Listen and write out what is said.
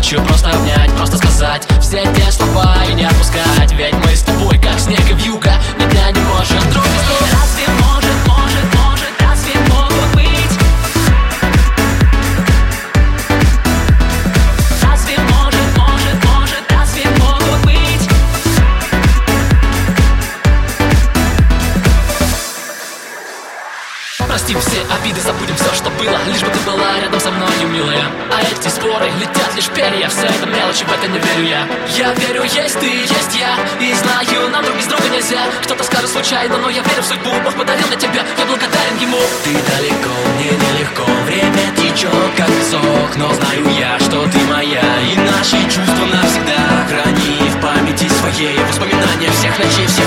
хочу просто обнять, просто сказать все те слова и не отпускать. Ведь мы с тобой как снег и вьюга, ни дня не можем друг без друга. Разве разве могут быть? Разве разве могут быть? Простим все обиды, забудем все, что было, лишь бы ты была рядом со мной, милая. А эти споры летят лишь перья, все это мелочи, в это не верю я. Я верю, есть ты, есть я, и знаю, нам друг без друга нельзя. Кто-то скажет случайно, но я верю в судьбу. Бог подарил на тебя, я благодарен ему. Ты далеко, мне нелегко, время течет как сок, но знаю я, что ты моя, и наши чувства навсегда храни в памяти своей. Воспоминания всех ночей, всех